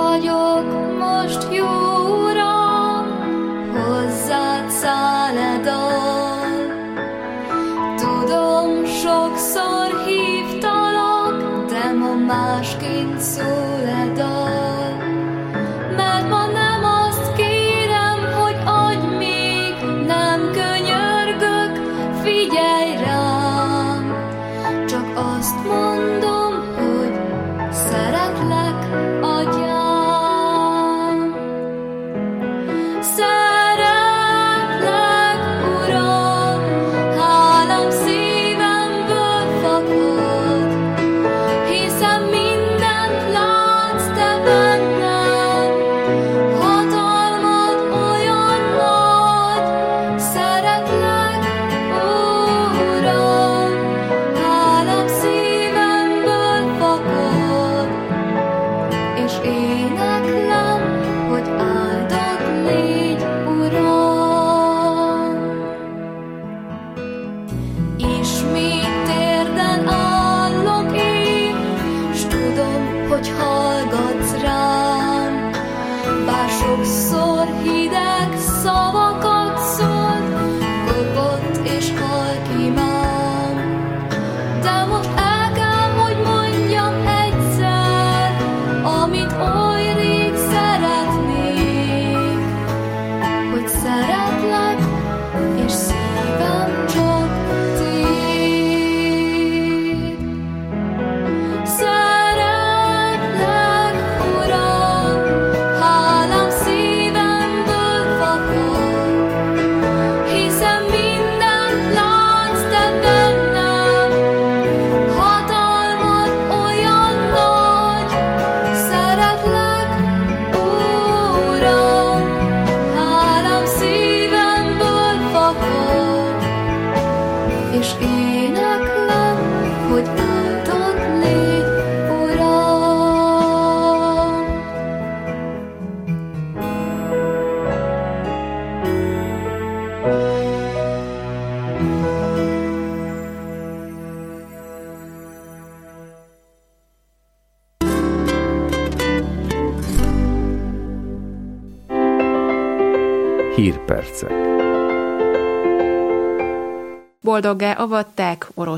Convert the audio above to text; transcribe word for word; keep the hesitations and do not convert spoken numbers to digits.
vagyok most, jó Uram, hozzád száll e dal. Tudom, sokszor hívtalak, de ma másként szól e dal. Mert ma nem azt kérem, hogy adj még, nem könyörgök, figyelj rám. Csak azt mondom, hogy szeretlek, atyám. Szeretlek, Uram, hálám szívemből fakad, hiszen mindent látsz te bennem, hatalmad olyan nagy. Szeretlek, Uram, hálám szívemből fakad, és éneklem, hogy áldott légy, Uram. Ismét térden állok én, s tudom, hogy hallgatsz rám. Bár sokszor hideg szavakat szólt, kopott és halk imám, de most el kell, hogy mondjam egyszer, amit oly rég szeretnék, hogy szeretlek, és szívem csak tiéd. Szeretlek, Uram, hálám szívemből fakad, hiszen mindent látsz te bennem, hatalmad olyan nagy. Szeretlek, Uram, hálám szívemből fakad, és éneklem, hogy áldott légy, Uram. Hírpercek. Boldoggá avatták orosz